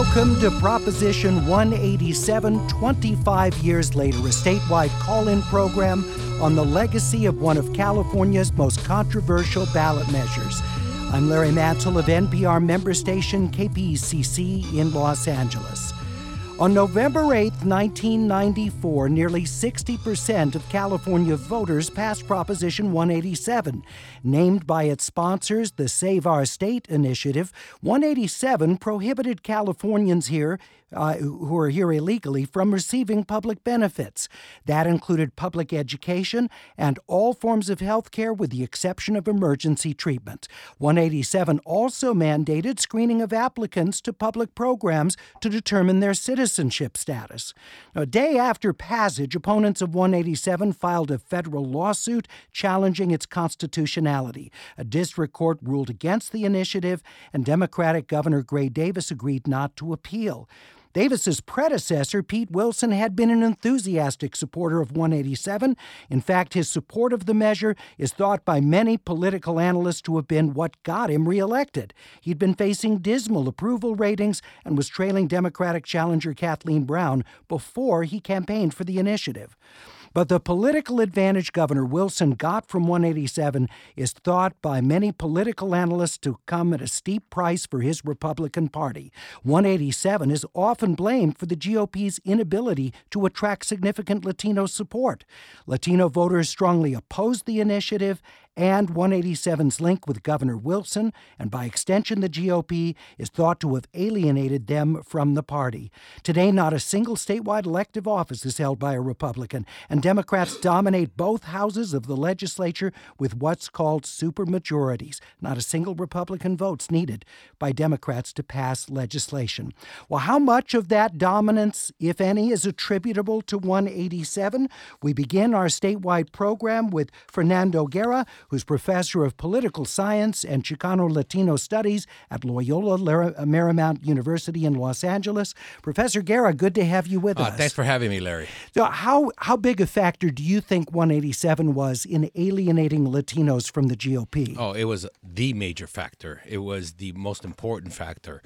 Welcome to Proposition 187, 25 years later, a statewide call-in program on the legacy of one of California's most controversial ballot measures. I'm Larry Mansell of NPR member station KPCC in Los Angeles. On November 8, 1994, nearly 60% of California voters passed Proposition 187. Named by its sponsors the Save Our State initiative, 187 prohibited Californians here who are here illegally from receiving public benefits. That included public education and all forms of health care with the exception of emergency treatment. 187 also mandated screening of applicants to public programs to determine their citizenship status. A day after passage, opponents of 187 filed a federal lawsuit challenging its constitutionality. A district court ruled against the initiative, and Democratic Governor Gray Davis agreed not to appeal. Davis's predecessor, Pete Wilson, had been an enthusiastic supporter of 187. In fact, his support of the measure is thought by many political analysts to have been what got him reelected. He'd been facing dismal approval ratings and was trailing Democratic challenger Kathleen Brown before he campaigned for the initiative. But the political advantage Governor Wilson got from 187 is thought by many political analysts to come at a steep price for his Republican Party. 187 is often blamed for the GOP's inability to attract significant Latino support. Latino voters strongly opposed the initiative, and 187's link with Governor Wilson, and by extension the GOP, is thought to have alienated them from the party. Today, not a single statewide elective office is held by a Republican, and Democrats dominate both houses of the legislature with what's called supermajorities. Not a single Republican vote's needed by Democrats to pass legislation. Well, how much of that dominance, if any, is attributable to 187? We begin our statewide program with Fernando Guerra, who's professor of political science and Chicano-Latino studies at Loyola Marymount University in Los Angeles. Professor Guerra, good to have you with us. Thanks for having me, Larry. So how big a factor do you think 187 was in alienating Latinos from the GOP? Oh, it was the major factor. It was the most important factor.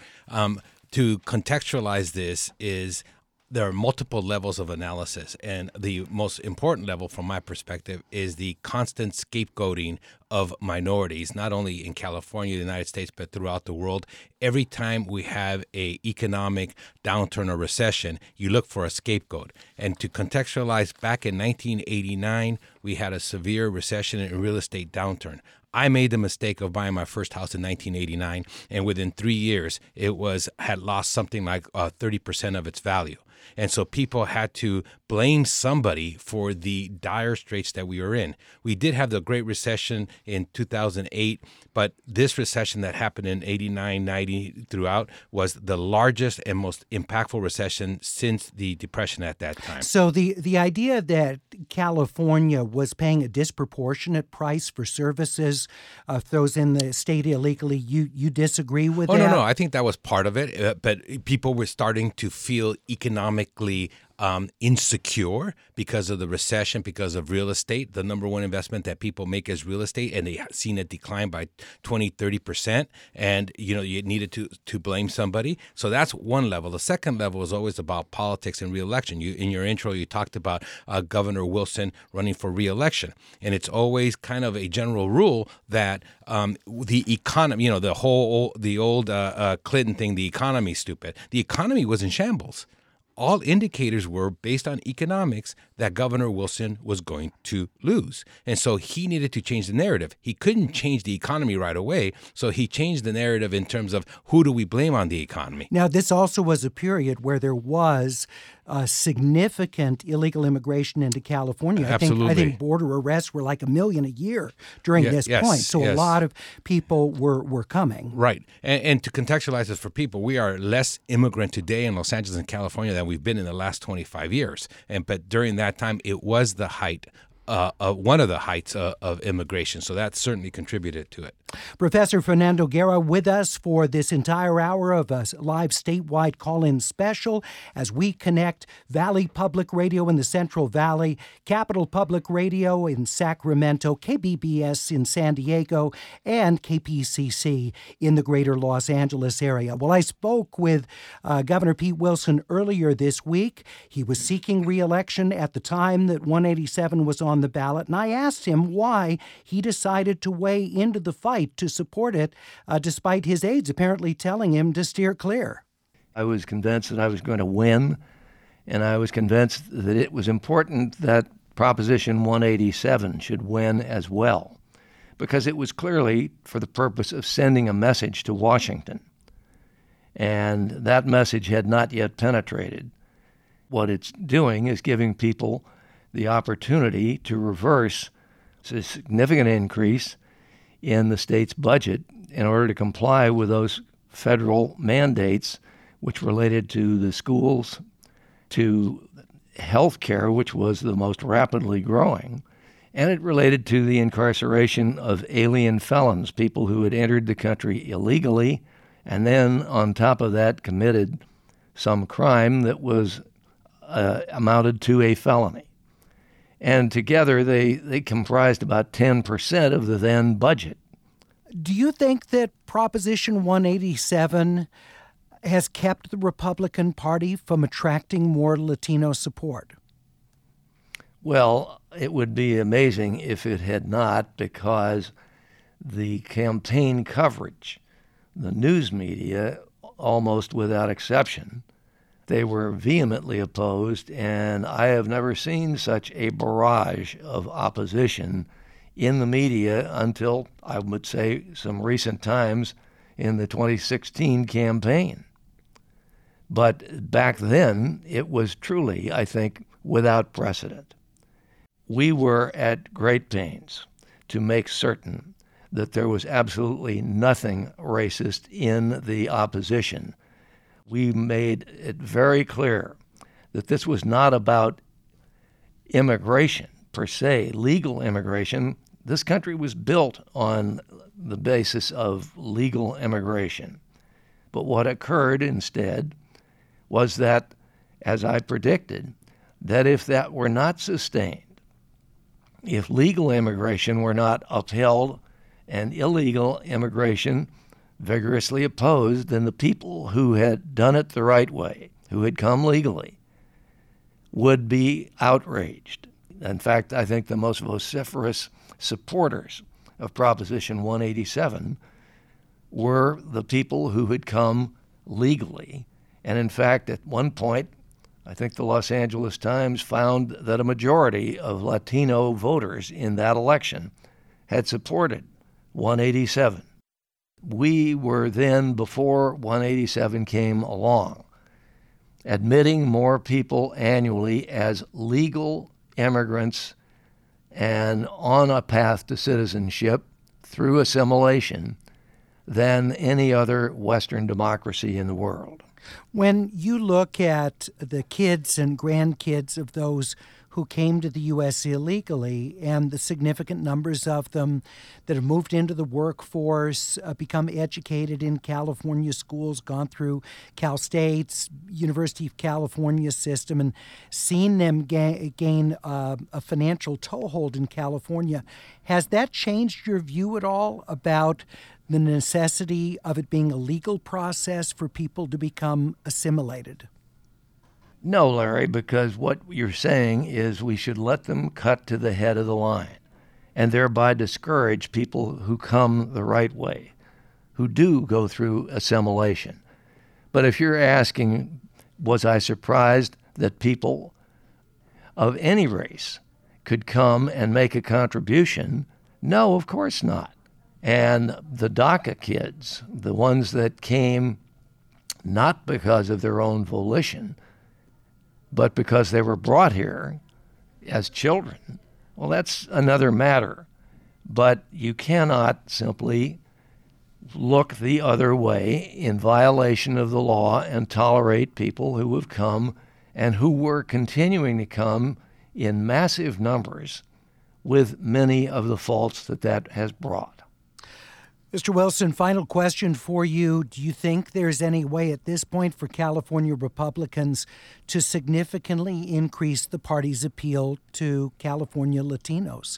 To contextualize this is there are multiple levels of analysis, and the most important level from my perspective is the constant scapegoating of minorities, not only in California, the United States, but throughout the world. Every time we have an economic downturn or recession, you look for a scapegoat. And to contextualize, back in 1989, we had a severe recession and real estate downturn. I made the mistake of buying my first house in 1989, and within 3 years, it had lost something like 30% of its value. And so people had to blame somebody for the dire straits that we were in. We did have the Great Recession in 2008, but this recession that happened in 89, 90 throughout was the largest and most impactful recession since the Depression at that time. So the idea that California was paying a disproportionate price for services of those in the state illegally, you disagree with that? No. I think that was part of it, but people were starting to feel economically insecure because of the recession, because of real estate. The number one investment that people make is real estate, and they seen it decline by 20, 30%. And, you needed to blame somebody. So that's one level. The second level is always about politics and reelection. In your intro, you talked about Governor Wilson running for reelection. And it's always kind of a general rule that the economy, the old Clinton thing, the economy's stupid. The economy was in shambles. All indicators were based on economics that Governor Wilson was going to lose. And so he needed to change the narrative. He couldn't change the economy right away, so he changed the narrative in terms of who do we blame on the economy. Now, this also was a period where there was significant illegal immigration into California. Absolutely. I think border arrests were like 1 million a year during this point. So a lot of people were coming. Right. And to contextualize this for people, we are less immigrant today in Los Angeles and California than we've been in the last 25 years. But during that time, it was the height one of the heights of immigration. So that certainly contributed to it. Professor Fernando Guerra with us for this entire hour of a live statewide call-in special as we connect Valley Public Radio in the Central Valley, Capital Public Radio in Sacramento, KBBS in San Diego, and KPCC in the greater Los Angeles area. Well, I spoke with Governor Pete Wilson earlier this week. He was seeking re-election at the time that 187 was on the ballot, and I asked him why he decided to weigh into the fight to support it, despite his aides apparently telling him to steer clear. I was convinced that I was going to win, and I was convinced that it was important that Proposition 187 should win as well, because it was clearly for the purpose of sending a message to Washington. And that message had not yet penetrated. What it's doing is giving people the opportunity to reverse a significant increase in the state's budget in order to comply with those federal mandates which related to the schools, to health care, which was the most rapidly growing, and it related to the incarceration of alien felons, people who had entered the country illegally and then on top of that committed some crime that was amounted to a felony. And together they comprised about 10% of the then budget. Do you think that Proposition 187 has kept the Republican Party from attracting more Latino support? Well, it would be amazing if it had not, because the campaign coverage, the news media, almost without exception, they were vehemently opposed, and I have never seen such a barrage of opposition in the media until, I would say, some recent times in the 2016 campaign. But back then, it was truly, I think, without precedent. We were at great pains to make certain that there was absolutely nothing racist in the opposition. We made it very clear that this was not about immigration per se, legal immigration. This country was built on the basis of legal immigration. But what occurred instead was that, as I predicted, that if that were not sustained, if legal immigration were not upheld and illegal immigration vigorously opposed, then the people who had done it the right way, who had come legally, would be outraged. In fact, I think the most vociferous supporters of Proposition 187 were the people who had come legally. And in fact, at one point, I think the Los Angeles Times found that a majority of Latino voters in that election had supported 187. We were then, before 187 came along, admitting more people annually as legal immigrants and on a path to citizenship through assimilation than any other Western democracy in the world. When you look at the kids and grandkids of those who came to the U.S. illegally and the significant numbers of them that have moved into the workforce, become educated in California schools, gone through Cal State's University of California system, and seen them gain a financial toehold in California, has that changed your view at all about the necessity of it being a legal process for people to become assimilated? No, Larry, because what you're saying is we should let them cut to the head of the line and thereby discourage people who come the right way, who do go through assimilation. But if you're asking, was I surprised that people of any race could come and make a contribution? No, of course not. And the DACA kids, the ones that came not because of their own volition, but because they were brought here as children, well, that's another matter. But you cannot simply look the other way in violation of the law and tolerate people who have come and who were continuing to come in massive numbers with many of the faults that has brought. Mr. Wilson, final question for you. Do you think there's any way at this point for California Republicans to significantly increase the party's appeal to California Latinos?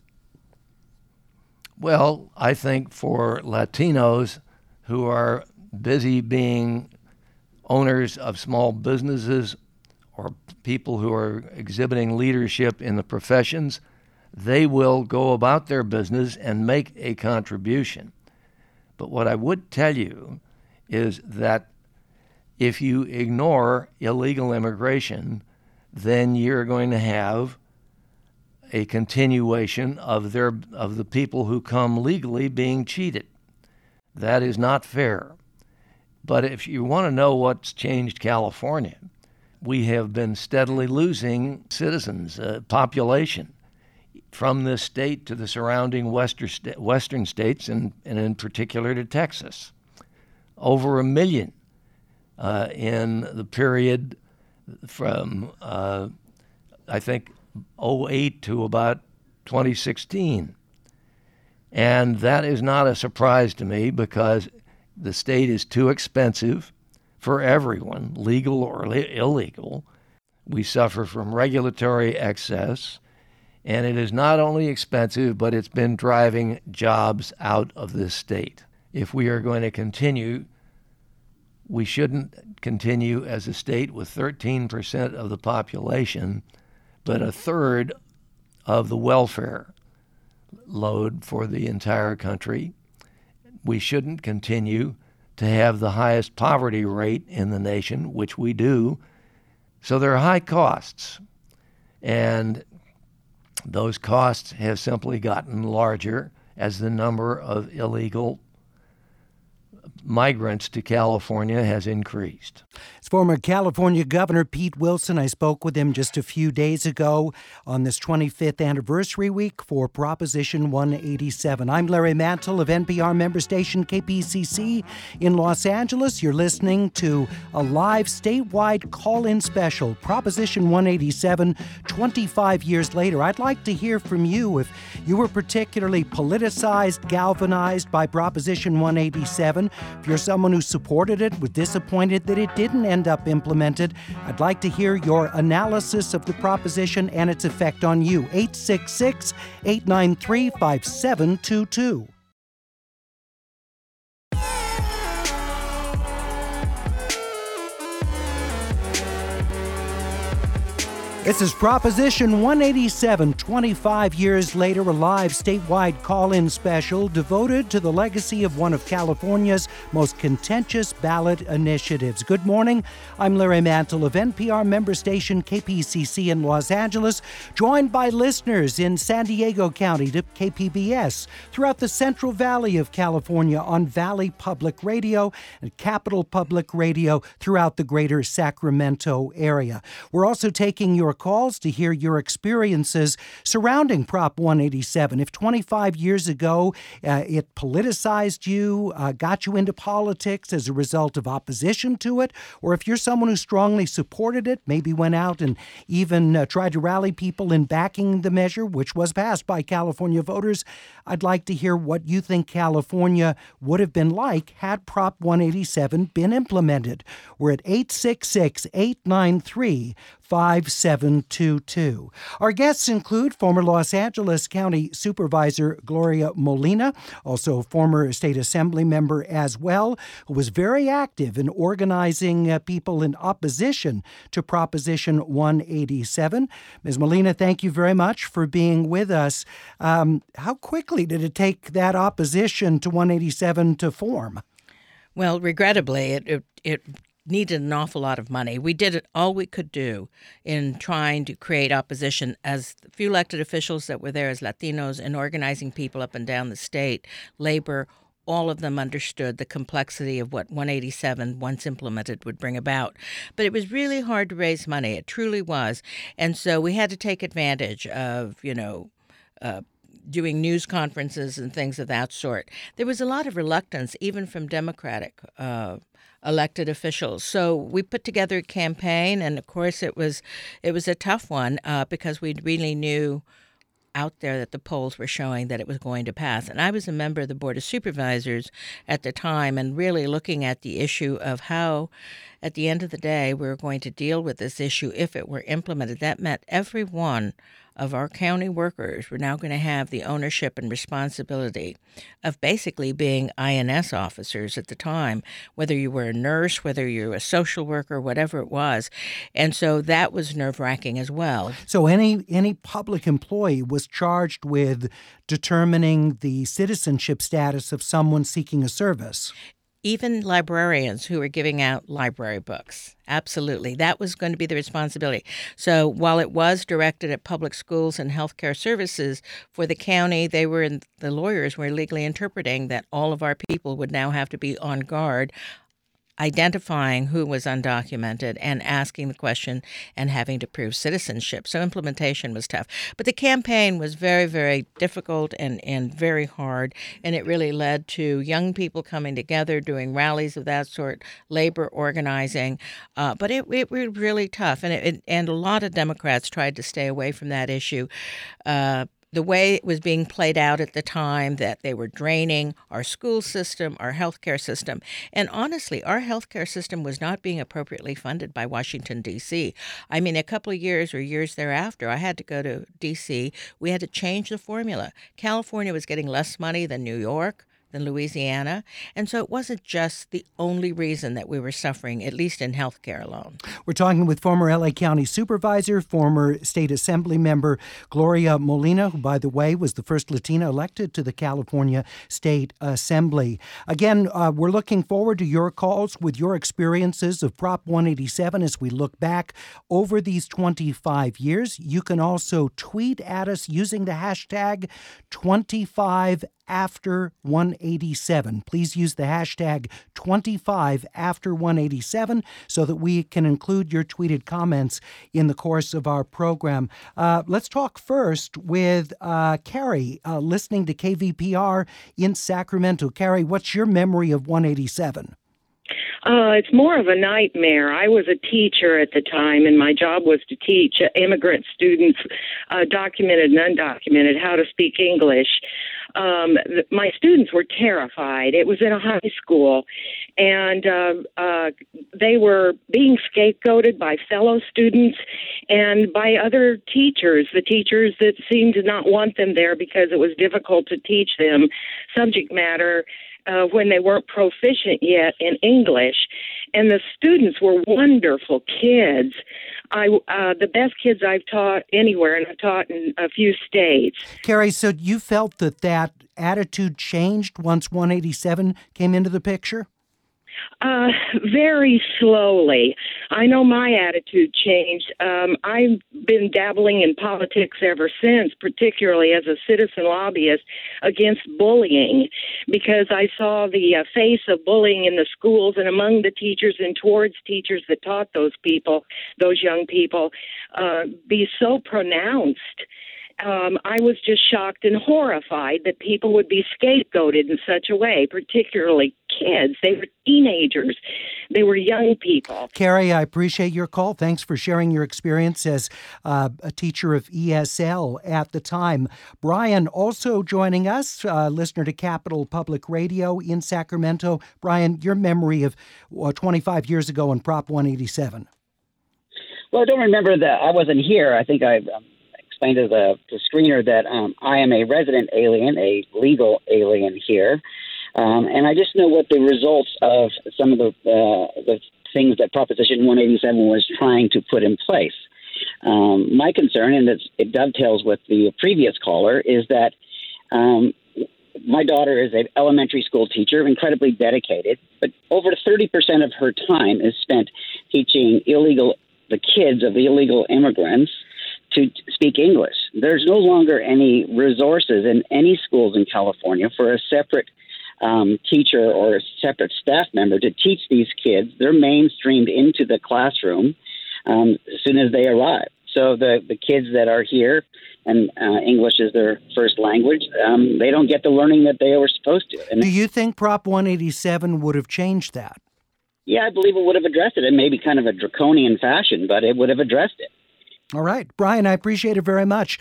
Well, I think for Latinos who are busy being owners of small businesses or people who are exhibiting leadership in the professions, they will go about their business and make a contribution. But what I would tell you is that if you ignore illegal immigration, then you're going to have a continuation of the people who come legally being cheated. That is not fair. But if you want to know what's changed California, we have been steadily losing citizens, population, from this state to the surrounding western states, and in particular to Texas. Over 1 million in the period from, I think, 2008 to about 2016. And that is not a surprise to me because the state is too expensive for everyone, legal or illegal. We suffer from regulatory excess. And it is not only expensive, but it's been driving jobs out of this state. If we are going to continue, we shouldn't continue as a state with 13% of the population, but a third of the welfare load for the entire country. We shouldn't continue to have the highest poverty rate in the nation, which we do. So there are high costs. And those costs have simply gotten larger as the number of illegal migrants to California has increased. As former California Governor Pete Wilson, I spoke with him just a few days ago on this 25th anniversary week for Proposition 187. I'm Larry Mantle of NPR member station KPCC in Los Angeles. You're listening to a live statewide call-in special, Proposition 187, 25 years later. I'd like to hear from you if you were particularly politicized, galvanized by Proposition 187. If you're someone who supported it, was disappointed that it didn't end up implemented, I'd like to hear your analysis of the proposition and its effect on you. 866-893-5722. This is Proposition 187, 25 years later, a live statewide call-in special devoted to the legacy of one of California's most contentious ballot initiatives. Good morning. I'm Larry Mantle of NPR member station KPCC in Los Angeles, joined by listeners in San Diego County to KPBS, throughout the Central Valley of California on Valley Public Radio and Capital Public Radio throughout the greater Sacramento area. We're also taking your calls to hear your experiences surrounding Prop 187. If 25 years ago it politicized you, got you into politics as a result of opposition to it, or if you're someone who strongly supported it, maybe went out and even tried to rally people in backing the measure, which was passed by California voters, I'd like to hear what you think California would have been like had Prop 187 been implemented. We're at 866-893-5722. Our guests include former Los Angeles County Supervisor Gloria Molina, also former state assembly member as well, who was very active in organizing people in opposition to Proposition 187. Ms. Molina, thank you very much for being with us. How quickly did it take that opposition to 187 to form? Well, regrettably, it needed an awful lot of money. We did all we could do in trying to create opposition as the few elected officials that were there as Latinos and organizing people up and down the state, labor, all of them understood the complexity of what 187, once implemented, would bring about. But it was really hard to raise money. It truly was. And so we had to take advantage of, doing news conferences and things of that sort. There was a lot of reluctance, even from Democratic elected officials. So we put together a campaign, and of course it was a tough one because we really knew out there that the polls were showing that it was going to pass. And I was a member of the Board of Supervisors at the time and really looking at the issue of how, at the end of the day, we were going to deal with this issue if it were implemented. That meant every one of our county workers were now going to have the ownership and responsibility of basically being INS officers at the time, whether you were a nurse, whether you were a social worker, whatever it was. And so that was nerve-wracking as well. So any public employee was charged with determining the citizenship status of someone seeking a service. Even librarians who were giving out library books. Absolutely. That was going to be the responsibility. So while it was directed at public schools and healthcare services, for the county, the lawyers were legally interpreting that all of our people would now have to be on guard, identifying who was undocumented and asking the question and having to prove citizenship. So implementation was tough. But the campaign was very, very difficult and very hard, and it really led to young people coming together, doing rallies of that sort, labor organizing. But it was really tough, and a lot of Democrats tried to stay away from that issue. The way it was being played out at the time, that they were draining our school system, our healthcare system. And honestly, our healthcare system was not being appropriately funded by Washington, D.C. I mean, a couple of years or years thereafter, I had to go to D.C. We had to change the formula. California was getting less money than New York, than Louisiana. And so it wasn't just the only reason that we were suffering, at least in healthcare alone. We're talking with former L.A. County Supervisor, former State Assembly member Gloria Molina, who, by the way, was the first Latina elected to the California State Assembly. Again, we're looking forward to your calls with your experiences of Prop 187 as we look back over these 25 years. You can also tweet at us using the hashtag 25after187. Please use the hashtag 25after187 so that we can include your tweeted comments in the course of our program. Let's talk first with Carrie, listening to KVPR in Sacramento. Carrie, what's your memory of 187? It's more of a nightmare. I was a teacher at the time, and my job was to teach immigrant students, documented and undocumented, how to speak English. My students were terrified. It was in a high school, and they were being scapegoated by fellow students and by other teachers, the teachers that seemed to not want them there because it was difficult to teach them subject matter when they weren't proficient yet in English. And the students were wonderful kids. The best kids I've taught anywhere, and I've taught in a few states. Carrie, so you felt that attitude changed once 187 came into the picture? Very slowly. I know my attitude changed. I've been dabbling in politics ever since, particularly as a citizen lobbyist against bullying, because I saw the face of bullying in the schools and among the teachers and towards teachers that taught those young people, be so pronounced. I was just shocked and horrified that people would be scapegoated in such a way, particularly kids. They were teenagers. They were young people. Carrie, I appreciate your call. Thanks for sharing your experience as a teacher of ESL at the time. Brian, also joining us, listener to Capital Public Radio in Sacramento. Brian, your memory of 25 years ago in Prop 187. Well, I don't remember that. I wasn't here. I think I explained to the screener that I am a resident alien, a legal alien here. And I just know what the results of some of the things that Proposition 187 was trying to put in place. My concern, and it dovetails with the previous caller, is that my daughter is an elementary school teacher, incredibly dedicated, but over 30% of her time is spent teaching the kids of the illegal immigrants to speak English. There's no longer any resources in any schools in California for a separate teacher or a separate staff member to teach these kids. They're mainstreamed into the classroom as soon as they arrive. So the kids that are here and English is their first language, they don't get the learning that they were supposed to. And do you think Prop 187 would have changed that? Yeah, I believe it would have addressed it in maybe kind of a draconian fashion, but it would have addressed it. All right. Brian, I appreciate it very much.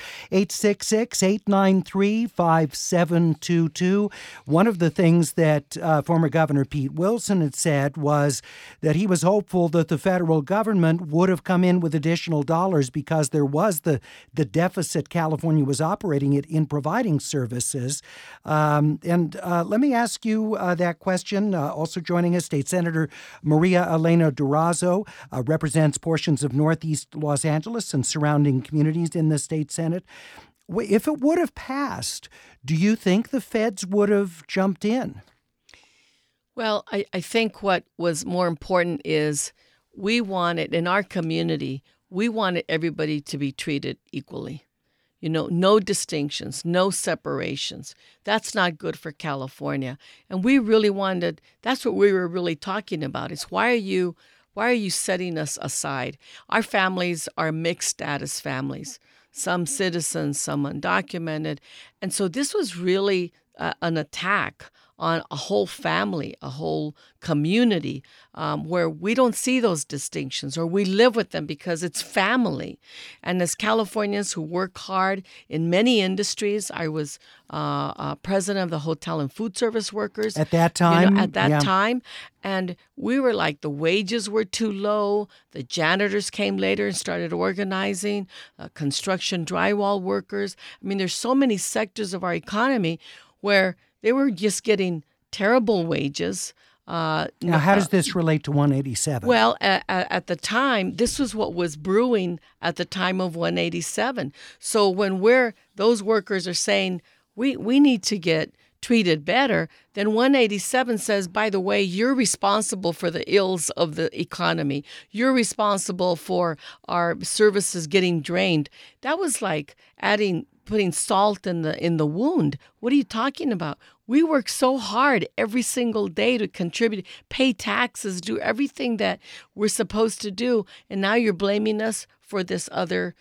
866-893-5722. One of the things that former Governor Pete Wilson had said was that he was hopeful that the federal government would have come in with additional dollars because there was the deficit California was operating in providing services. And let me ask you that question. Also joining us, State Senator Maria Elena Durazo represents portions of Northeast Los Angeles and surrounding communities in the state Senate. If it would have passed, do you think the feds would have jumped in? Well, I think what was more important is we wanted, in our community, we wanted everybody to be treated equally. You know, no distinctions, no separations. That's not good for California. And we really wanted, that's what we were really talking about, is why are you setting us aside? Our families are mixed status families, some citizens, some undocumented. And so this was really an attack on a whole family, a whole community, where we don't see those distinctions, or we live with them because it's family. And as Californians who work hard in many industries, I was president of the Hotel and Food Service Workers. At that time? Time. And we were like, the wages were too low. The janitors came later and started organizing, construction drywall workers. I mean, there's so many sectors of our economy where they were just getting terrible wages. Now, how does this relate to 187? Well, at the time, this was what was brewing at the time of 187. So when those workers are saying, we need to get treated better, then 187 says, by the way, you're responsible for the ills of the economy. You're responsible for our services getting drained. That was like putting salt in the wound. What are you talking about? We work so hard every single day to contribute, pay taxes, do everything that we're supposed to do, and now you're blaming us for this other,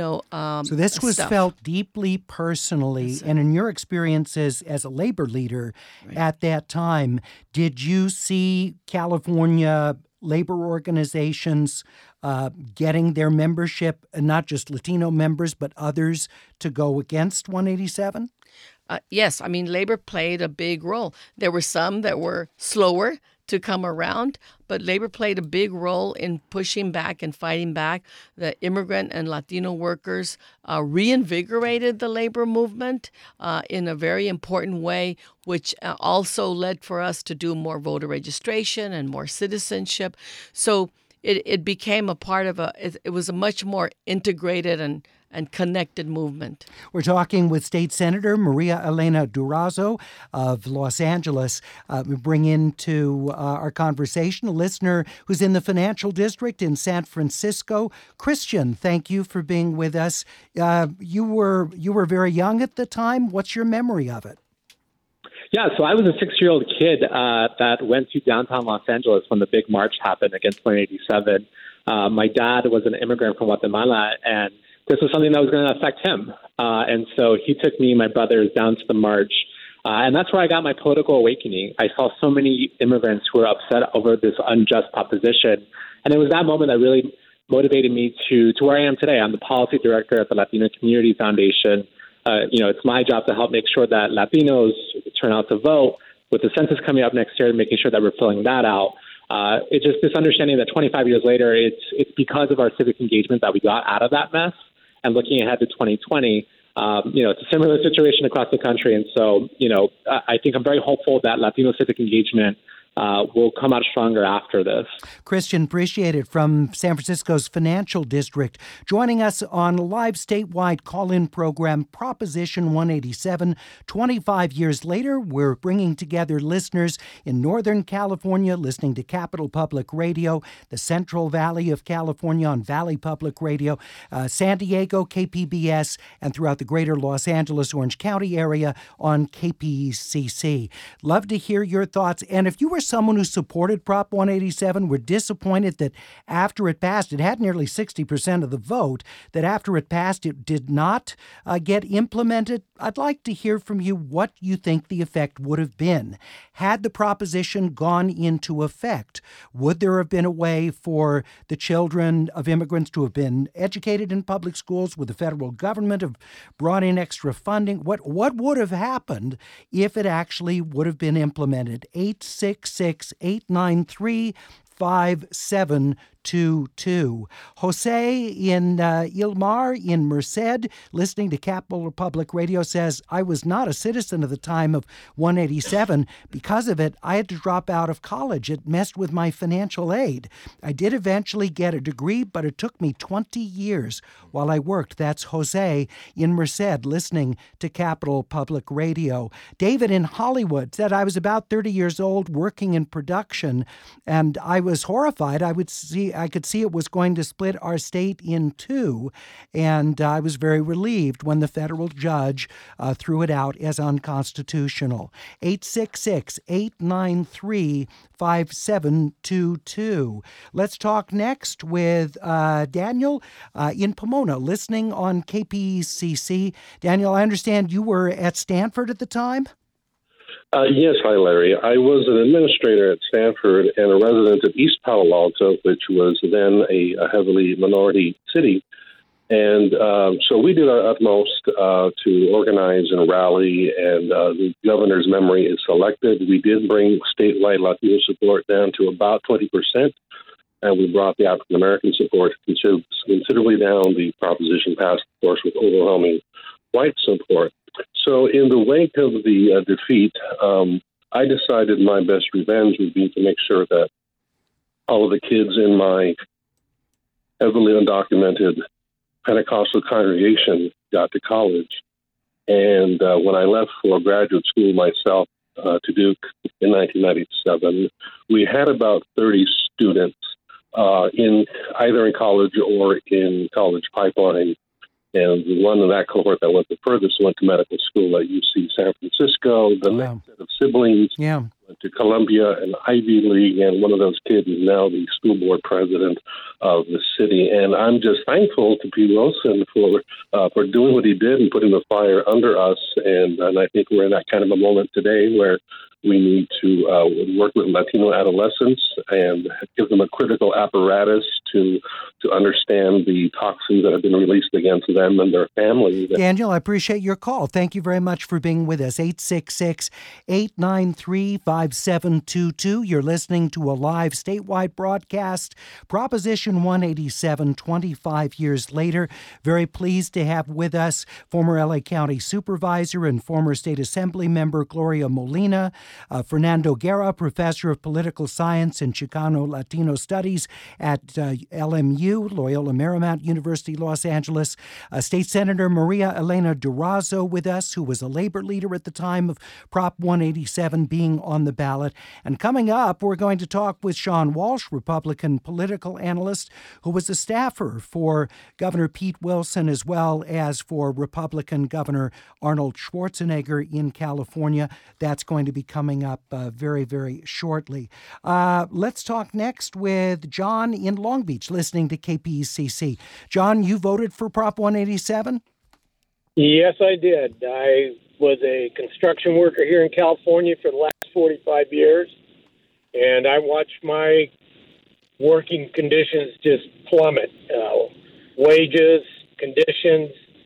So this was stuff. felt deeply personally, and in your experiences as a labor leader at that time, did you see California labor organizations getting their membership, not just Latino members, but others, to go against 187? Yes, I mean, labor played a big role. There were some that were slower to come around, but labor played a big role in pushing back and fighting back. The immigrant and Latino workers reinvigorated the labor movement in a very important way, which also led for us to do more voter registration and more citizenship. So it became a part of it was a much more integrated and connected movement. We're talking with State Senator Maria Elena Durazo of Los Angeles. We bring into our conversation a listener who's in the financial district in San Francisco. Christian, thank you for being with us. You were very young at the time. What's your memory of it? Yeah, so I was a 6-year-old kid that went to downtown Los Angeles when the big march happened against 187. My dad was an immigrant from Guatemala, and this was something that was going to affect him. And so he took me and my brothers down to the march. And that's where I got my political awakening. I saw so many immigrants who were upset over this unjust proposition. And it was that moment that really motivated me to where I am today. I'm the policy director at the Latino Community Foundation. It's my job to help make sure that Latinos turn out to vote. With the census coming up next year, making sure that we're filling that out. It's just this understanding that 25 years later, it's because of our civic engagement that we got out of that mess. And looking ahead to 2020, it's a similar situation across the country. And so, I think I'm very hopeful that Latino civic engagement will come out stronger after this. Christian, appreciate it, from San Francisco's financial district, joining us on a live statewide call-in program, Proposition 187. 25 years later, we're bringing together listeners in Northern California listening to Capital Public Radio, the Central Valley of California on Valley Public Radio, San Diego, KPBS, and throughout the greater Los Angeles, Orange County area on KPCC. Love to hear your thoughts. And if you were someone who supported Prop 187, were disappointed that after it passed, it had nearly 60% of the vote, that after it passed, it did not get implemented. I'd like to hear from you what you think the effect would have been. Had the proposition gone into effect, would there have been a way for the children of immigrants to have been educated in public schools? Would the federal government have brought in extra funding? What would have happened if it actually would have been implemented? 866-893-5722. Jose in Ilmar in Merced, listening to Capital Public Radio, says, I was not a citizen at the time of 187. Because of it, I had to drop out of college. It messed with my financial aid. I did eventually get a degree, but it took me 20 years while I worked. That's Jose in Merced, listening to Capital Public Radio. David in Hollywood said, I was about 30 years old working in production, and I was horrified. I could see it was going to split our state in two, and I was very relieved when the federal judge threw it out as unconstitutional. 866-893-5722. Let's talk next with Daniel in Pomona, listening on KPCC. Daniel, I understand you were at Stanford at the time? Yes, hi, Larry. I was an administrator at Stanford and a resident of East Palo Alto, which was then a heavily minority city. And so we did our utmost to organize and rally, and the governor's memory is selected. We did bring statewide Latino support down to about 20%, and we brought the African-American support considerably down. The proposition passed, of course, with overwhelming white support. So in the wake of the defeat, I decided my best revenge would be to make sure that all of the kids in my heavily undocumented Pentecostal congregation got to college. And when I left for graduate school myself to Duke in 1997, we had about 30 students either in college or in college pipeline. And the one in that cohort that went the furthest went to medical school at UC San Francisco. The next set of siblings went to Columbia and Ivy League, and one of those kids is now the school board president of the city. And I'm just thankful to Pete Wilson for doing what he did and putting the fire under us. And I think we're in that kind of a moment today where we need to work with Latino adolescents and give them a critical apparatus to understand the toxins that have been released against them and their families. Daniel, I appreciate your call. Thank you very much for being with us. 866-893-5722. You're listening to a live statewide broadcast. Proposition 187, 25 years later. Very pleased to have with us former LA County Supervisor and former State Assembly member Gloria Molina, Fernando Guerra, Professor of Political Science and Chicano Latino Studies at LMU, Loyola Marymount University, Los Angeles. State Senator Maria Elena Durazo with us, who was a labor leader at the time of Prop 187 being on the ballot. And coming up, we're going to talk with Sean Walsh, Republican political analyst, who was a staffer for Governor Pete Wilson as well as for Republican Governor Arnold Schwarzenegger in California. That's going to be coming up very, very shortly. Let's talk next with John in Long Beach, listening to KPCC. John, you voted for Prop 187? Yes, I did. I was a construction worker here in California for the last 45 years, and I watched my working conditions just plummet. Wages, conditions,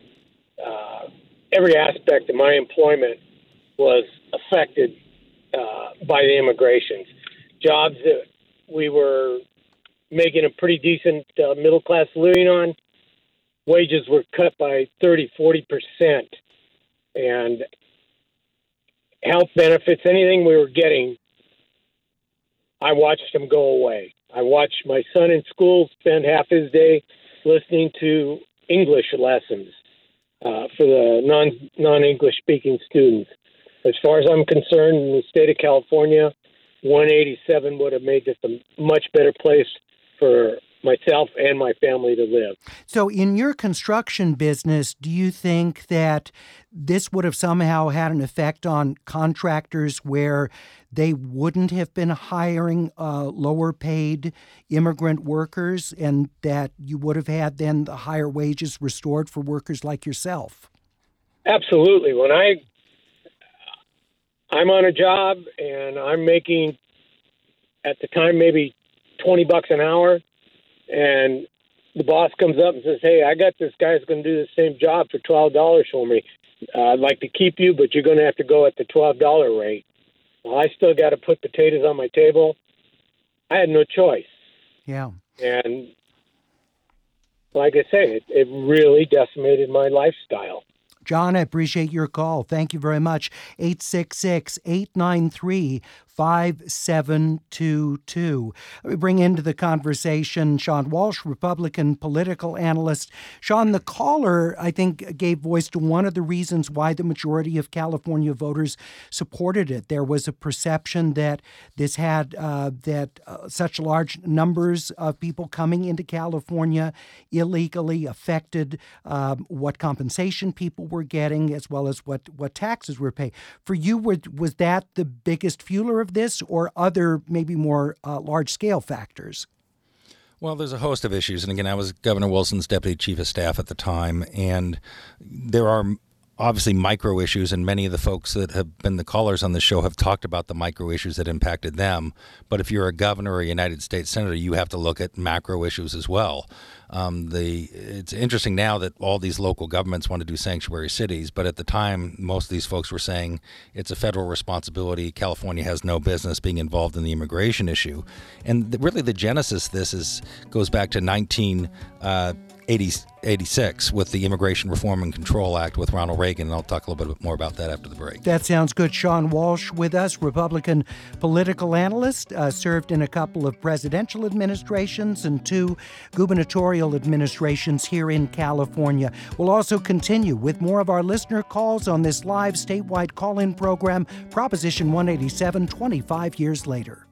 every aspect of my employment was affected by the immigrations. Jobs that we were making a pretty decent middle-class living on, wages were cut by 30-40%. And health benefits, anything we were getting, I watched them go away. I watched my son in school spend half his day listening to English lessons for the non-English speaking students. As far as I'm concerned, in the state of California, 187 would have made this a much better place for myself and my family to live. So in your construction business, do you think that this would have somehow had an effect on contractors where they wouldn't have been hiring lower paid immigrant workers, and that you would have had then the higher wages restored for workers like yourself? Absolutely. When I'm on a job and I'm making, at the time, maybe $20 an hour, and the boss comes up and says, "Hey, I got this guy who's going to do the same job for $12 for me. I'd like to keep you, but you're going to have to go at the $12 rate." Well, I still got to put potatoes on my table. I had no choice. Yeah. And like I say, it really decimated my lifestyle. John, I appreciate your call. Thank you very much. 866-893-5722. Let me bring into the conversation Sean Walsh, Republican political analyst. Sean, the caller, I think, gave voice to one of the reasons why the majority of California voters supported it. There was a perception that this had such large numbers of people coming into California illegally affected what compensation people were getting, as well as what taxes were paid. For you, was that the biggest fueler of this, or other maybe more large-scale factors? Well, there's a host of issues. And again, I was Governor Wilson's deputy chief of staff at the time, and there are obviously micro issues, and many of the folks that have been the callers on the show have talked about the micro issues that impacted them. But if you're a governor or a United States senator, you have to look at macro issues as well. It's interesting now that all these local governments want to do sanctuary cities, but at the time, most of these folks were saying it's a federal responsibility. California has no business being involved in the immigration issue. And really the genesis of this goes back to 1986 with the Immigration Reform and Control Act with Ronald Reagan, and I'll talk a little bit more about that after the break. That sounds good. Sean Walsh with us, Republican political analyst, served in a couple of presidential administrations and 2 gubernatorial administrations here in California. We'll also continue with more of our listener calls on this live statewide call-in program, Proposition 187, 25 years later.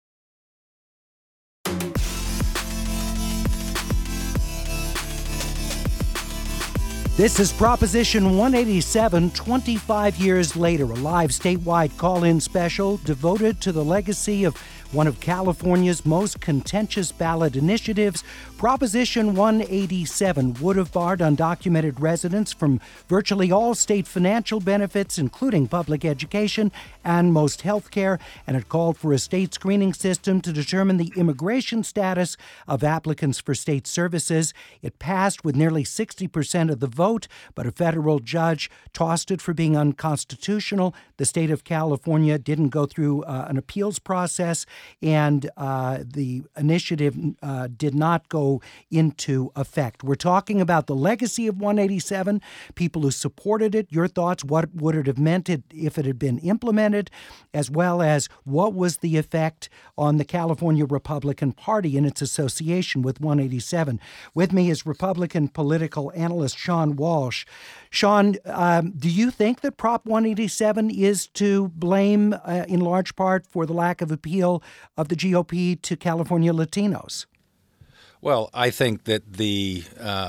This is Proposition 187, 25 years later, a live statewide call-in special devoted to the legacy of one of California's most contentious ballot initiatives. Proposition 187 would have barred undocumented residents from virtually all state financial benefits, including public education and most health care, and it called for a state screening system to determine the immigration status of applicants for state services. It passed with nearly 60% of the vote, but a federal judge tossed it for being unconstitutional. The state of California didn't go through an appeals process, and the initiative did not go into effect. We're talking about the legacy of 187, people who supported it, your thoughts, what would it have meant if it had been implemented, as well as what was the effect on the California Republican Party and its association with 187. With me is Republican political analyst Sean Walsh. Sean, do you think that Prop 187 is to blame in large part for the lack of appeal of the GOP to California Latinos? Well, I think that the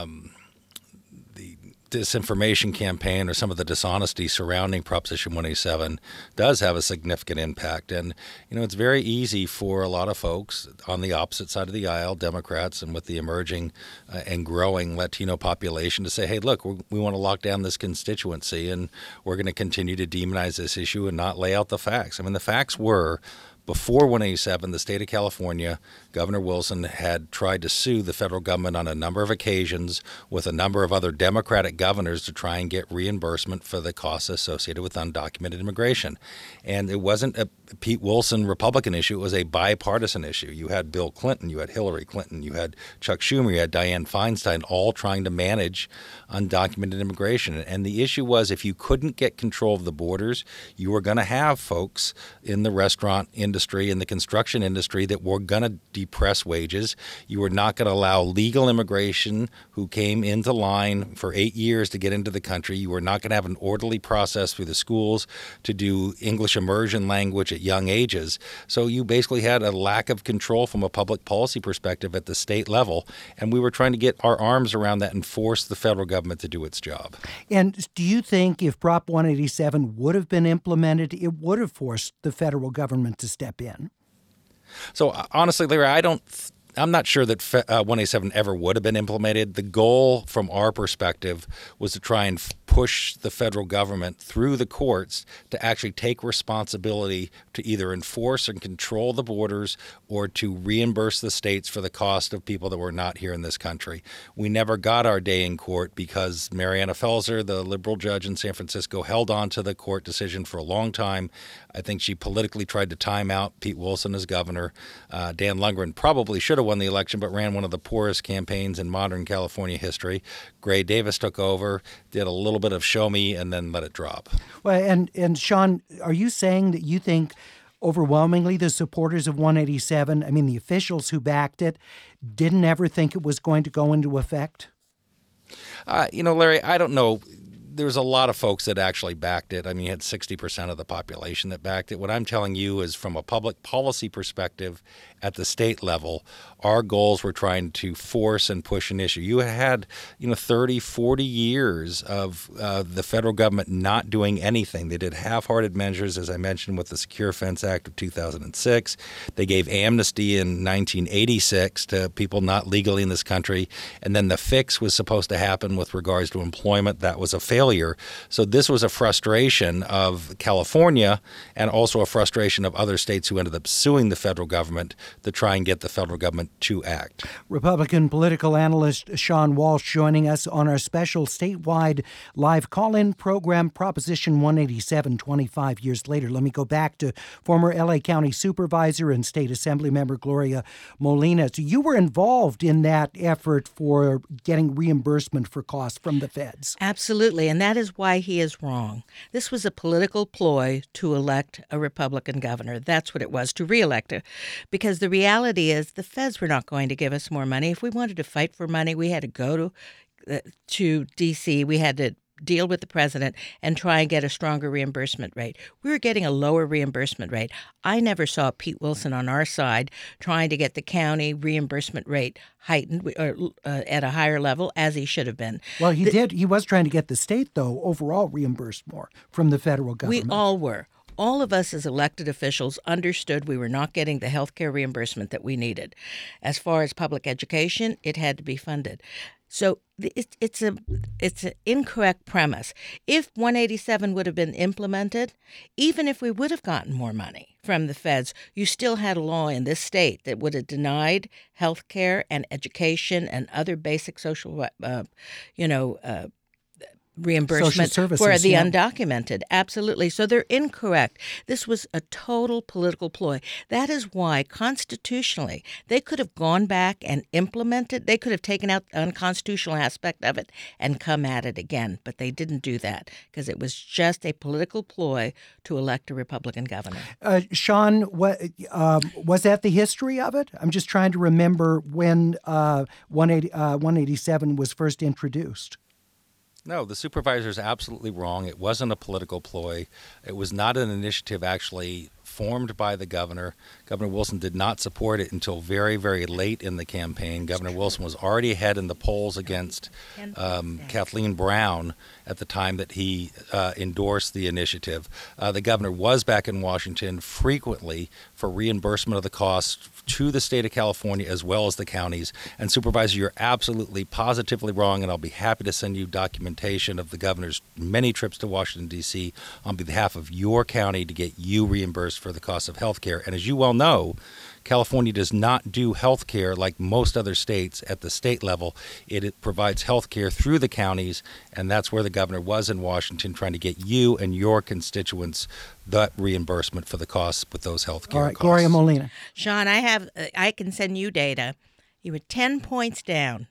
disinformation campaign or some of the dishonesty surrounding Proposition 187 does have a significant impact. And, it's very easy for a lot of folks on the opposite side of the aisle, Democrats, and with the emerging and growing Latino population to say, hey, look, we want to lock down this constituency and we're going to continue to demonize this issue and not lay out the facts. I mean, the facts were, before 187, the state of California, Governor Wilson had tried to sue the federal government on a number of occasions with a number of other Democratic governors to try and get reimbursement for the costs associated with undocumented immigration. And it wasn't a Pete Wilson Republican issue. It was a bipartisan issue. You had Bill Clinton, you had Hillary Clinton, you had Chuck Schumer, you had Dianne Feinstein, all trying to manage undocumented immigration. And the issue was, if you couldn't get control of the borders, you were going to have folks in the restaurant industry industry and the construction industry that were going to depress wages. You were not going to allow legal immigration who came into line for 8 years to get into the country. You were not going to have an orderly process through the schools to do English immersion language at young ages. So you basically had a lack of control from a public policy perspective at the state level, and we were trying to get our arms around that and force the federal government to do its job. And do you think if Prop 187 would have been implemented, it would have forced the federal government to step in? So honestly, Larry, I'm not sure that 187 ever would have been implemented. The goal from our perspective was to try and push the federal government through the courts to actually take responsibility to either enforce and control the borders or to reimburse the states for the cost of people that were not here in this country. We never got our day in court because Mariana Felser, the liberal judge in San Francisco, held on to the court decision for a long time. I think she politically tried to time out Pete Wilson as governor. Dan Lundgren probably should have won the election, but ran one of the poorest campaigns in modern California history. Gray Davis took over, did a little bit of show me, and then let it drop. Well, and Sean, are you saying that you think overwhelmingly the supporters of 187, I mean the officials who backed it, didn't ever think it was going to go into effect? Larry, I don't know. There's a lot of folks that actually backed it. I mean, you had 60% of the population that backed it. What I'm telling you is from a public policy perspective at the state level, our goals were trying to force and push an issue. You had, 30, 40 years of the federal government not doing anything. They did half-hearted measures, as I mentioned, with the Secure Fence Act of 2006. They gave amnesty in 1986 to people not legally in this country. And then the fix was supposed to happen with regards to employment. That was a failure. So this was a frustration of California and also a frustration of other states who ended up suing the federal government to try and get the federal government to act. Republican political analyst Sean Walsh joining us on our special statewide live call-in program, Proposition 187, 25 years later. Let me go back to former L.A. County Supervisor and State Assembly Member Gloria Molina. So you were involved in that effort for getting reimbursement for costs from the feds. Absolutely, and that is why he is wrong. This was a political ploy to elect a Republican governor. That's what it was, to reelect her. Because the reality is the feds were not going to give us more money. If we wanted to fight for money, we had to go to D.C. We had to deal with the president and try and get a stronger reimbursement rate. We were getting a lower reimbursement rate. I never saw Pete Wilson on our side trying to get the county reimbursement rate heightened or at a higher level, as he should have been. Well, he did. He was trying to get the state, though, overall reimbursed more from the federal government. We all were. All of us as elected officials understood we were not getting the health care reimbursement that we needed. As far as public education, it had to be funded. So it's an incorrect premise. If 187 would have been implemented, even if we would have gotten more money from the feds, you still had a law in this state that would have denied health care and education and other basic social, reimbursement for the undocumented. Absolutely. So they're incorrect. This was a total political ploy. That is why constitutionally they could have gone back and implemented. They could have taken out the unconstitutional aspect of it and come at it again. But they didn't do that because it was just a political ploy to elect a Republican governor. Sean, was that the history of it? I'm just trying to remember when 187 was first introduced. No, the supervisor is absolutely wrong. It wasn't a political ploy. It was not an initiative actually formed by the governor. Governor Wilson did not support it until very, very late in the campaign. Governor Wilson was already ahead in the polls against Kathleen Brown at the time that he endorsed the initiative. The governor was back in Washington frequently for reimbursement of the costs to the state of California as well as the counties. And Supervisor, you're absolutely positively wrong, and I'll be happy to send you documentation of the governor's many trips to Washington, D.C. on behalf of your county to get you reimbursed for the cost of health care. And as you well know, California does not do health care like most other states at the state level. It provides health care through the counties, and that's where the governor was in Washington trying to get you and your constituents that reimbursement for the costs with those health care costs. Gloria Molina. Sean, I can send you data. You were 10 points down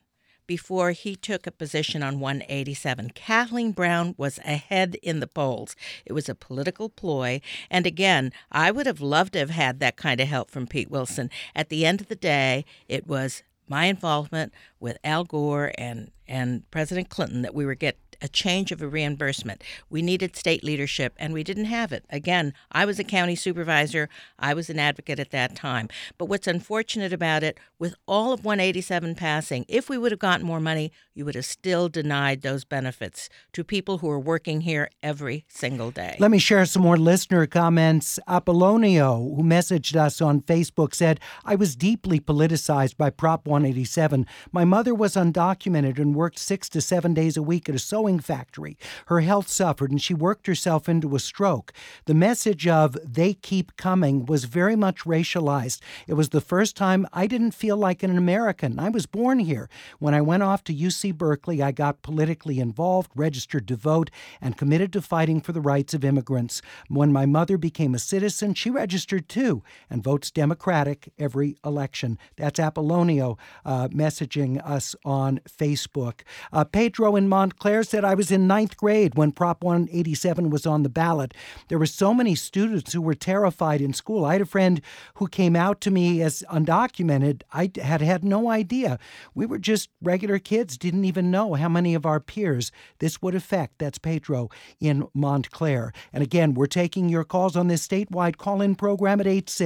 before he took a position on 187. Kathleen Brown was ahead in the polls. It was a political ploy. And again, I would have loved to have had that kind of help from Pete Wilson. At the end of the day, it was my involvement with Al Gore and President Clinton that we were get a change of a reimbursement. We needed state leadership, and we didn't have it. Again, I was a county supervisor. I was an advocate at that time. But what's unfortunate about it, with all of 187 passing, if we would have gotten more money, you would have still denied those benefits to people who are working here every single day. Let me share some more listener comments. Apollonio, who messaged us on Facebook, said, I was deeply politicized by Prop 187. My mother was undocumented and worked 6 to 7 days a week at a sewing factory. Her health suffered and she worked herself into a stroke. The message of "they keep coming" was very much racialized. It was the first time I didn't feel like an American. I was born here. When I went off to UC Berkeley, I got politically involved, registered to vote, and committed to fighting for the rights of immigrants. When my mother became a citizen, she registered too and votes Democratic every election. That's Apollonio messaging us on Facebook. Pedro in Montclair said, I was in 9th grade when Prop 187 was on the ballot. There were so many students who were terrified in school. I had a friend who came out to me as undocumented. I had no idea. We were just regular kids, didn't even know how many of our peers this would affect. That's Pedro in Montclair. And again, we're taking your calls on this statewide call-in program at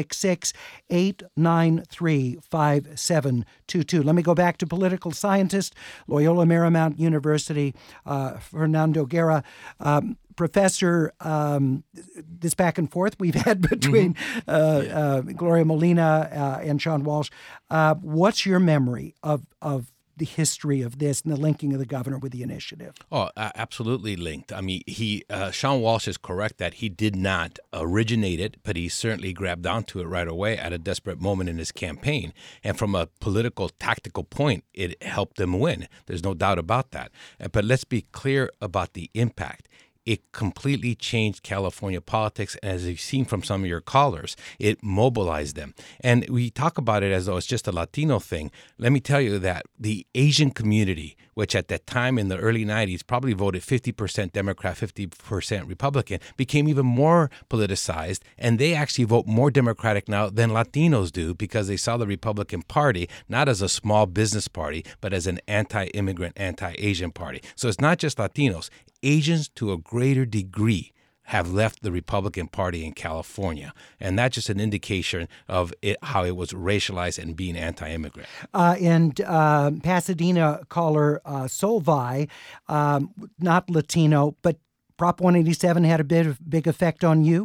866-893-5722. Let me go back to political scientist, Loyola Marymount University, Fernando Guerra. Professor, this back and forth we've had between Gloria Molina and Sean Walsh. What's your memory of the history of this and the linking of the governor with the initiative? Oh, absolutely linked. I mean, Sean Walsh is correct that he did not originate it, but he certainly grabbed onto it right away at a desperate moment in his campaign. And from a political, tactical point, it helped them win. There's no doubt about that. But let's be clear about the impact. It completely changed California politics, and as you've seen from some of your callers, it mobilized them. And we talk about it as though it's just a Latino thing. Let me tell you that the Asian community, which at that time in the early 90s probably voted 50% Democrat, 50% Republican, became even more politicized, and they actually vote more Democratic now than Latinos do because they saw the Republican Party not as a small business party, but as an anti-immigrant, anti-Asian party. So it's not just Latinos. Asians, to a greater degree, have left the Republican Party in California. And that's just an indication of how it was racialized and being anti-immigrant. And Pasadena caller Solvi, not Latino, but Prop 187 had a big effect on you?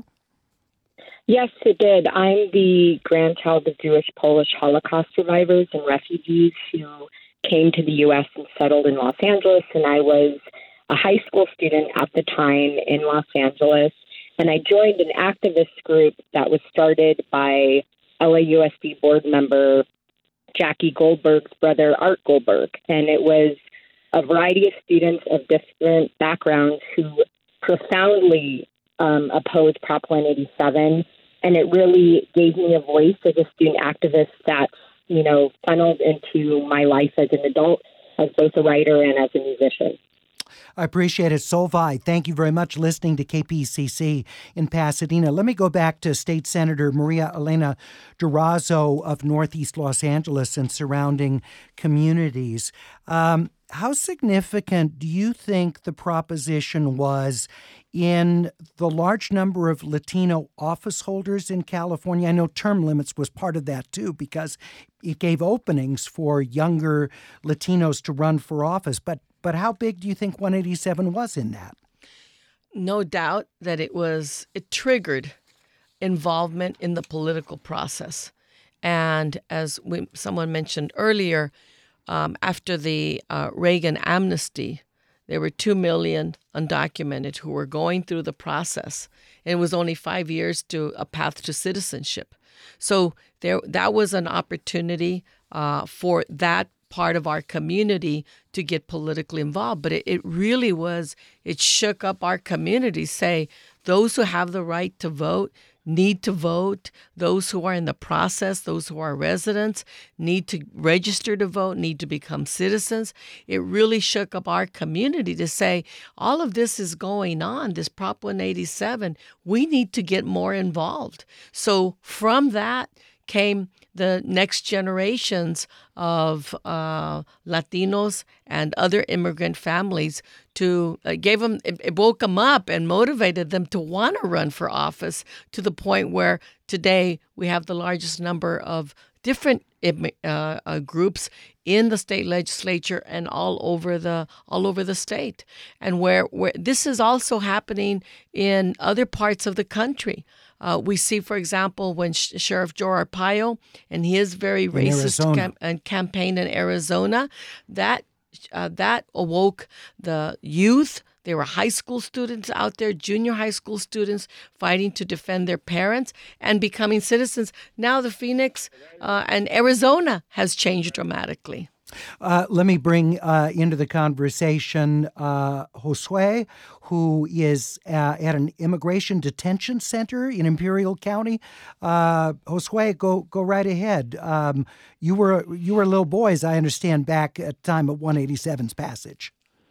Yes, it did. I'm the grandchild of Jewish Polish Holocaust survivors and refugees who came to the U.S. and settled in Los Angeles, and I was a high school student at the time in Los Angeles, and I joined an activist group that was started by LAUSD board member Jackie Goldberg's brother, Art Goldberg, and it was a variety of students of different backgrounds who profoundly opposed Prop 187, and it really gave me a voice as a student activist that, funneled into my life as an adult, as both a writer and as a musician. I appreciate it. Solvi, thank you very much listening to KPCC in Pasadena. Let me go back to State Senator Maria Elena Durazo of Northeast Los Angeles and surrounding communities. How significant do you think the proposition was in the large number of Latino office holders in California? I know term limits was part of that too, because it gave openings for younger Latinos to run for office. But how big do you think 187 was in that? No doubt that it triggered involvement in the political process. And as someone mentioned earlier, after the Reagan amnesty, there were 2 million undocumented who were going through the process. And it was only 5 years to a path to citizenship. So that was an opportunity for that part of our community to get politically involved. But it really was, it shook up our community, say, those who have the right to vote, need to vote. Those who are in the process, those who are residents, need to register to vote, need to become citizens. It really shook up our community to say, all of this is going on, this Prop 187, we need to get more involved. So from that came the next generations of Latinos and other immigrant families to it woke them up and motivated them to want to run for office, to the point where today we have the largest number of different groups in the state legislature and all over the state, and where this is also happening in other parts of the country. We see, for example, when Sheriff Joe Arpaio and his very racist campaign in Arizona, that awoke the youth. There were high school students out there, junior high school students, fighting to defend their parents and becoming citizens. Now the Phoenix and Arizona has changed dramatically. Let me bring into the conversation Josue, who is at an immigration detention center in Imperial County. Josue, go right ahead. You were little boys, I understand, back at the time of 187's passage.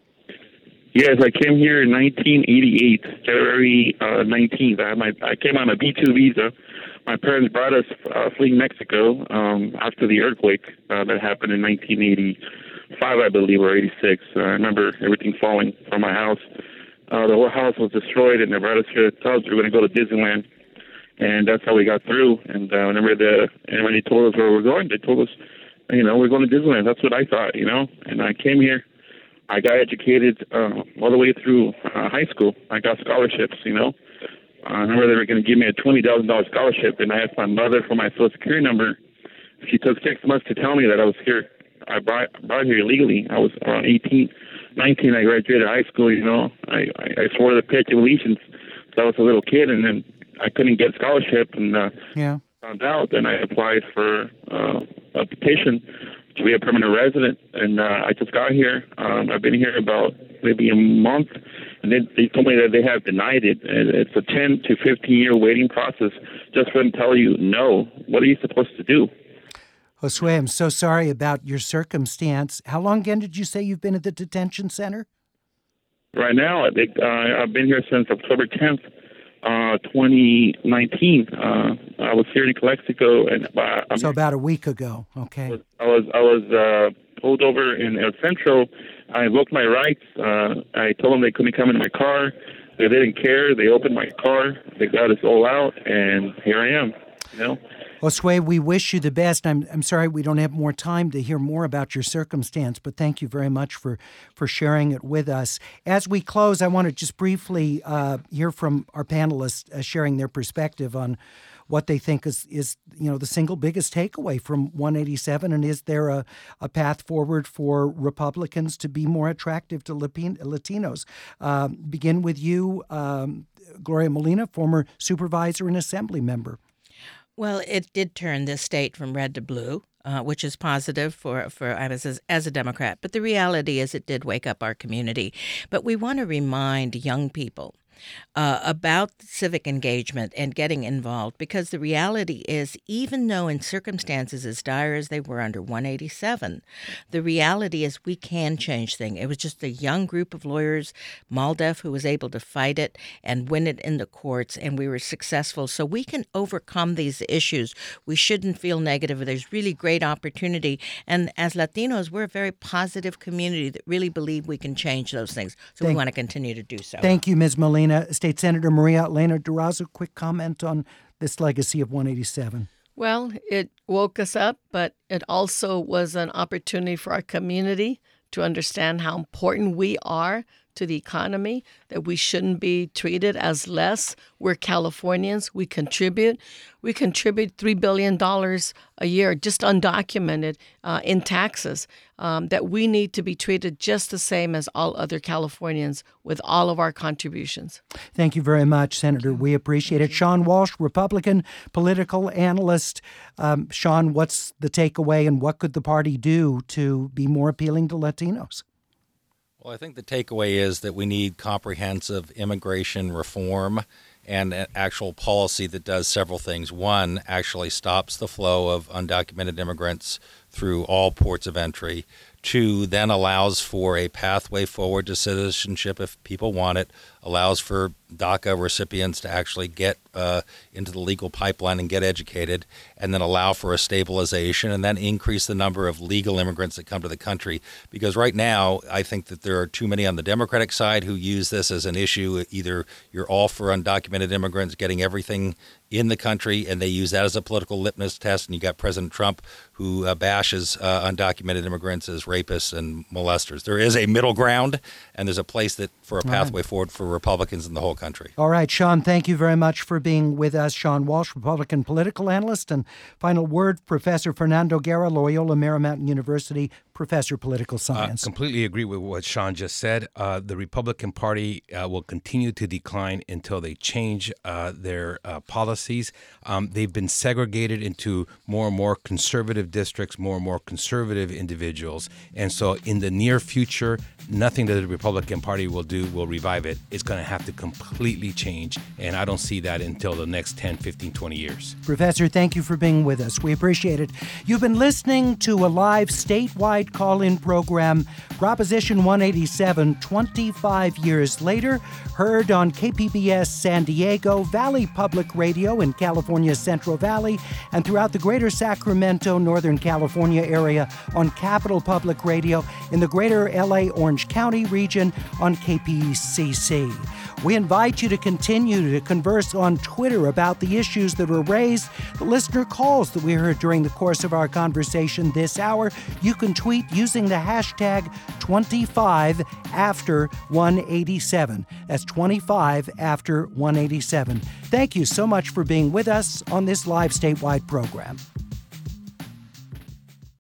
Yes, I came here in 1988, February 19th. I came on a B-2 visa. My parents brought us fleeing Mexico after the earthquake that happened in 1985, I believe, or 86. I remember everything falling from my house. The whole house was destroyed, and they brought us here to tell us we were going to go to Disneyland. And that's how we got through. And when they told us where we're going, they told us, we're going to Disneyland. That's what I thought, And I came here. I got educated all the way through high school. I got scholarships, I remember they were going to give me a $20,000 scholarship, and I asked my mother for my Social Security number. She took 6 months to tell me that I was here. I brought here illegally. I was around 19. I graduated high school, I swore the Pledge of Allegiance. So I was a little kid, and then I couldn't get a scholarship, and found out. Then I applied for a petition to be a permanent resident, and I just got here. I've been here about maybe a month, and they told me that they have denied it. It's a 10 to 15-year waiting process just for them to tell you no. What are you supposed to do? Josue, I'm so sorry about your circumstance. How long again did you say you've been at the detention center? Right now, I've been here since October 10th, 2019. I was here in Calexico, and so about a week ago. Okay. I was pulled over in El Centro. I invoked my rights. I told them they couldn't come in my car. They didn't care. They opened my car. They got us all out, and here I am. Josue, we wish you the best. I'm sorry we don't have more time to hear more about your circumstance, but thank you very much for sharing it with us. As we close, I want to just briefly hear from our panelists sharing their perspective on what they think is the single biggest takeaway from 187, and is there a path forward for Republicans to be more attractive to Latinos? Begin with you, Gloria Molina, former supervisor and assembly member. Well, it did turn this state from red to blue, which is positive for I was as a Democrat. But the reality is it did wake up our community. But we want to remind young people about civic engagement and getting involved, because the reality is, even though in circumstances as dire as they were under 187, the reality is we can change things. It was just a young group of lawyers, MALDEF, who was able to fight it and win it in the courts, and we were successful. So we can overcome these issues. We shouldn't feel negative. There's really great opportunity. And as Latinos, we're a very positive community that really believe we can change those things. So we want to continue to do so. Thank you, Ms. Molina. State Senator Maria Elena Durazo, quick comment on this legacy of 187. Well, it woke us up, but it also was an opportunity for our community to understand how important we are to the economy, that we shouldn't be treated as less. We're Californians. We contribute. We contribute $3 billion a year, just undocumented, in taxes, that we need to be treated just the same as all other Californians with all of our contributions. Thank you very much, Senator. We appreciate it. Sean Walsh, Republican political analyst. Sean, what's the takeaway, and what could the party do to be more appealing to Latinos? Well, I think the takeaway is that we need comprehensive immigration reform and an actual policy that does several things. One, actually stops the flow of undocumented immigrants through all ports of entry. Two, then allows for a pathway forward to citizenship if people want it, allows for DACA recipients to actually get into the legal pipeline and get educated, and then allow for a stabilization, and then increase the number of legal immigrants that come to the country. Because right now, I think that there are too many on the Democratic side who use this as an issue. Either you're all for undocumented immigrants getting everything in the country, and they use that as a political litmus test, and you got President Trump who bashes undocumented immigrants as rapists and molesters. There is a middle ground, and there's a place that for a pathway forward for Republicans in the whole country. All right, Sean, thank you very much for being with us. Sean Walsh, Republican political analyst. And final word, Professor Fernando Guerra, Loyola Marymount University, Professor Political Science. Completely agree with what Sean just said. The Republican Party will continue to decline until they change their policies. They've been segregated into more and more conservative districts, more and more conservative individuals. And so in the near future, nothing that the Republican Party will do will revive it. It's going to have to completely change. And I don't see that until the next 10, 15, 20 years. Professor, thank you for being with us. We appreciate it. You've been listening to a live statewide call-in program, Proposition 187, 25 years later, heard on KPBS San Diego, Valley Public Radio in California's Central Valley, and throughout the greater Sacramento, Northern California area on Capital Public Radio, in the greater LA Orange County region on KPCC. We invite you to continue to converse on Twitter about the issues that were raised, the listener calls that we heard during the course of our conversation this hour. You can tweet using the hashtag 25after187. That's 25after187. Thank you so much for being with us on this live statewide program.